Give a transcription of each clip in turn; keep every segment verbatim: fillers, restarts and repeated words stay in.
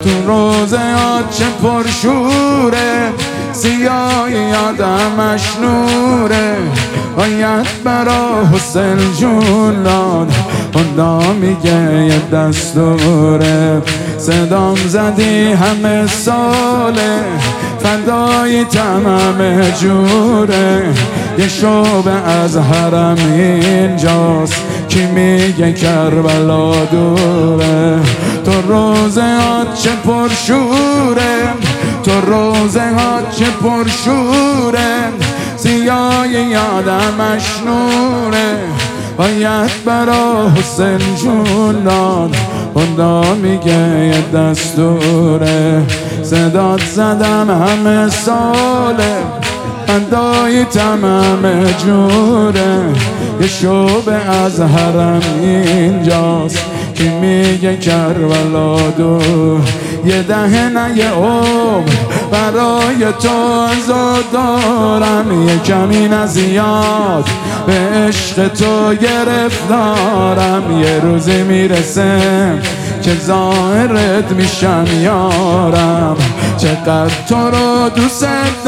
تو روزهات چه پرشوره، سیاهی آدمش نوره، باید برا حسین جون داد، خدا میگه یه دستوره. صدام زدی همه ساله، فدای تمام جوره، یه شعبه از حرم اینجاست، کی میگه کربلا دوره. تو روزهات چه پرشوره، تو روزهات چه پرشوره، سیاهی یادمش نوره، باید برا حسین جون داد، خدا میگه یه دستوره. صدات زدم همه ساله، فدای تمام جوره، یه شعبه از حرم اینجاست، کی میگه کربلا دور. یه دهنه یه عمر برای تو آزاد دارم، یه کمی نزیاد به عشق تو گرفتارم، یه روزی میرسم که ظاهرت میشم یارم، چقدر تو رو دوست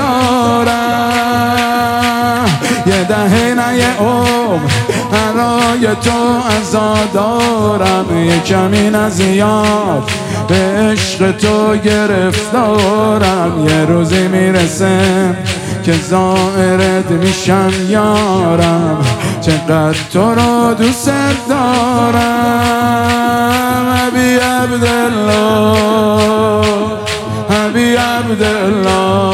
دارم. یه دهنه یه عمر برای تو آزاد دارم، یه کمی نزیاد به عشق تو گرفتارم، یه روزی میرسم که ظاهرت میشم یارم، چقدر تو رو دوست دارم. حبی عبدالله، حبی عبدالله،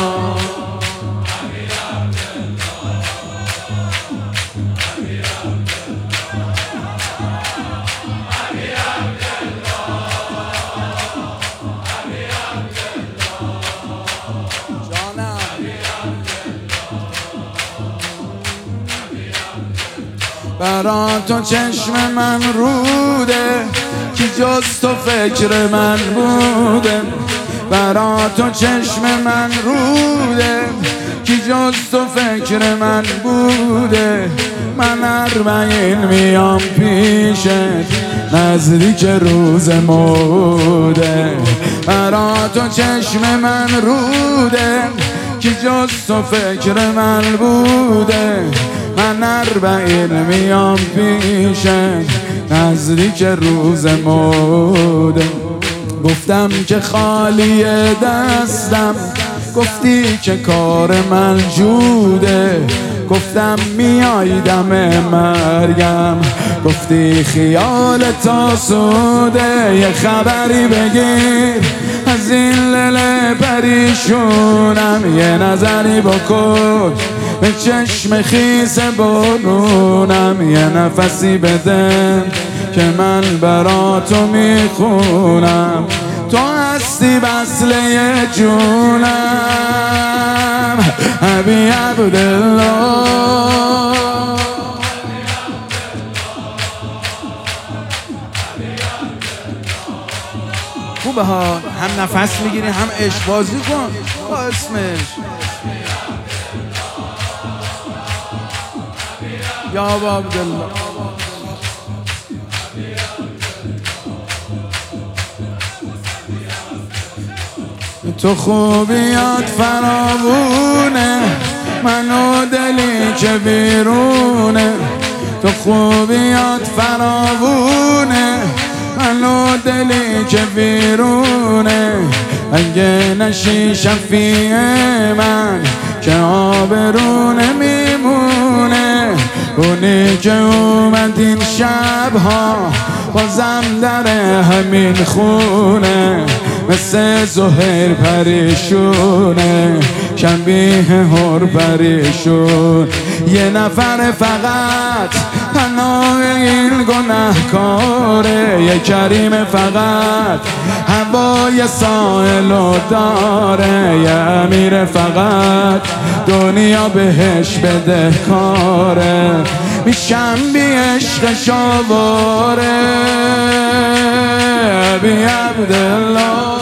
برا تو چشم من روده، کی جز تو فکر من بوده، برا تو چشم من روده، کی جز تو فکر من بوده، من اربعین میام پیشت نزدیک روز موده. برا تو چشم من روده، کی جز تو فکر من بوده، من اربعین میام پیشت نزدیک روز موده. گفتم که خالی دستم، گفتی که کار من جوده، گفتم میای دم مرگم، گفتی خیال تا سوده. یه خبری بگیر از این لله پریشونم، یه نظری بکن به چشم خیس برونم، یه نفسی بده که من برا تو میخونم، تو هستی وصله جونم. حبی عبدالله، خوبه ها، هم نفس میگیری هم عشق بازی کن با اسمش. یا ابا عبدالله، تو خوبیات فراوونه، منو دلی که بیرونه، تو خوبیات فراوونه، منو دلی که بیرونه، اگه نشی شفیع من که آبرونه میمونه. اونی که اومد این شبها بازم در همین خونه، مثل زهر پریشونه، شبیه هر پریشون. یه نفر فقط پناه این گناهکاره، یه کریم فقط هوای ساحلو داره، یه امیر فقط دنیا بهش بده کاره، میشم بی عشق شاواره. بی عبدالله،